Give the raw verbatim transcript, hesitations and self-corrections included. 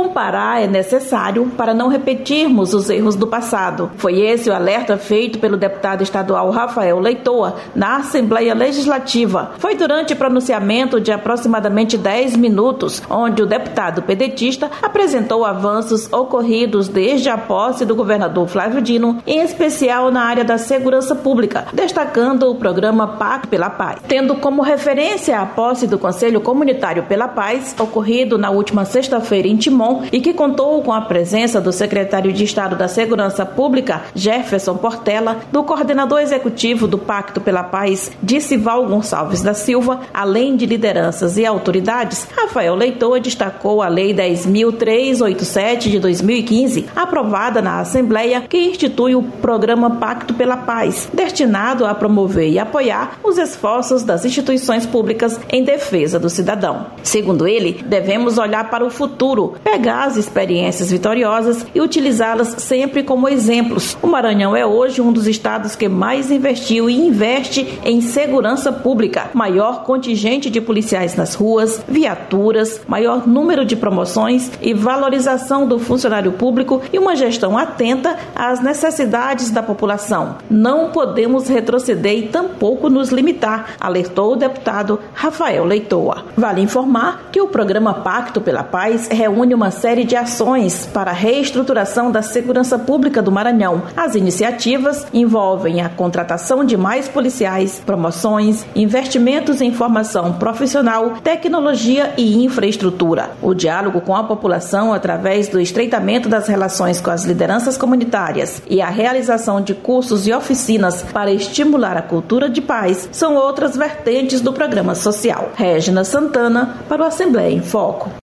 Comparar é necessário para não repetirmos os erros do passado. Foi esse o alerta feito pelo deputado estadual Rafael Leitoa na Assembleia Legislativa. Foi durante o pronunciamento de aproximadamente dez minutos, onde o deputado pedetista apresentou avanços ocorridos desde a posse do governador Flávio Dino, em especial na área da segurança pública, destacando o programa Pacto pela Paz. Tendo como referência a posse do Conselho Comunitário pela Paz, ocorrido na última sexta-feira em Timon, e que contou com a presença do secretário de Estado da Segurança Pública, Jefferson Portela, do coordenador executivo do Pacto pela Paz, Dicival Gonçalves da Silva, além de lideranças e autoridades, Rafael Leitoa destacou a Lei dez mil trezentos e oitenta e sete de dois mil e quinze, aprovada na Assembleia, que institui o programa Pacto pela Paz, destinado a promover e apoiar os esforços das instituições públicas em defesa do cidadão. Segundo ele, devemos olhar para o futuro, pegar as experiências vitoriosas e utilizá-las sempre como exemplos. O Maranhão é hoje um dos estados que mais investiu e investe em segurança pública, maior contingente de policiais nas ruas, viaturas, maior número de promoções e valorização do funcionário público e uma gestão atenta às necessidades da população. Não podemos retroceder e tampouco nos limitar, alertou o deputado Rafael Leitoa. Vale informar que o programa Pacto pela Paz reúne uma série de ações para a reestruturação da segurança pública do Maranhão. As iniciativas envolvem a contratação de mais policiais, promoções, investimentos em formação profissional, tecnologia e infraestrutura. O diálogo com a população através do estreitamento das relações com as lideranças comunitárias e a realização de cursos e oficinas para estimular a cultura de paz são outras vertentes do programa social. Régina Santana, para o Assembleia em Foco.